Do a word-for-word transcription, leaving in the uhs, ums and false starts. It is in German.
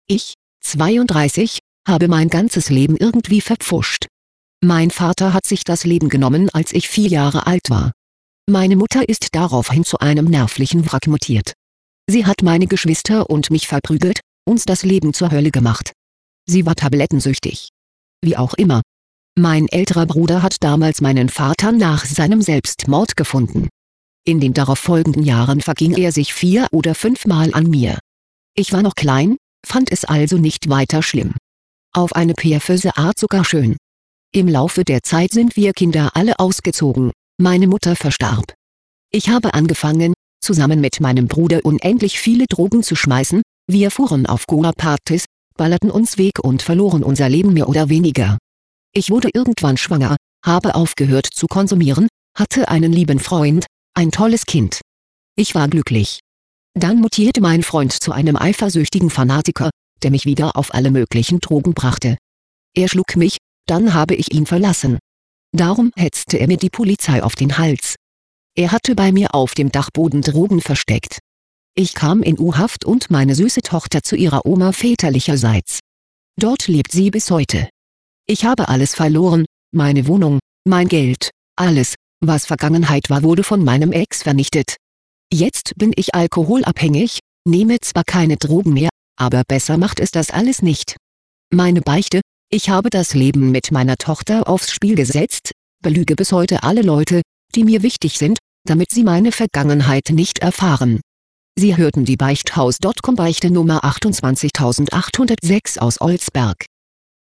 Ich, zweiunddreißig, habe mein ganzes Leben irgendwie verpfuscht. Mein Vater hat sich das Leben genommen, als ich vier Jahre alt war. Meine Mutter ist daraufhin zu einem nervlichen Wrack mutiert. Sie hat meine Geschwister und mich verprügelt, uns das Leben zur Hölle gemacht. Sie war tablettensüchtig. Wie auch immer. Mein älterer Bruder hat damals meinen Vater nach seinem Selbstmord gefunden. In den darauf folgenden Jahren verging er sich vier oder fünfmal an mir. Ich war noch klein, fand es also nicht weiter schlimm. Auf eine perverse Art sogar schön. Im Laufe der Zeit sind wir Kinder alle ausgezogen, meine Mutter verstarb. Ich habe angefangen, zusammen mit meinem Bruder unendlich viele Drogen zu schmeißen, wir fuhren auf Goa-Partys, ballerten uns weg und verloren unser Leben mehr oder weniger. Ich wurde irgendwann schwanger, habe aufgehört zu konsumieren, hatte einen lieben Freund, ein tolles Kind. Ich war glücklich. Dann mutierte mein Freund zu einem eifersüchtigen Fanatiker, der mich wieder auf alle möglichen Drogen brachte. Er schlug mich, dann habe ich ihn verlassen. Darum hetzte er mir die Polizei auf den Hals. Er hatte bei mir auf dem Dachboden Drogen versteckt. Ich kam in U-Haft und meine süße Tochter zu ihrer Oma väterlicherseits. Dort lebt sie bis heute. Ich habe alles verloren, meine Wohnung, mein Geld, alles, was Vergangenheit war, wurde von meinem Ex vernichtet. Jetzt bin ich alkoholabhängig, nehme zwar keine Drogen mehr, aber besser macht es das alles nicht. Meine Beichte: Ich habe das Leben mit meiner Tochter aufs Spiel gesetzt, belüge bis heute alle Leute, die mir wichtig sind, damit sie meine Vergangenheit nicht erfahren. Sie hörten die Beichthaus Punkt com Beichte Nummer achtundzwanzigtausendachthundertsechs aus Olsberg.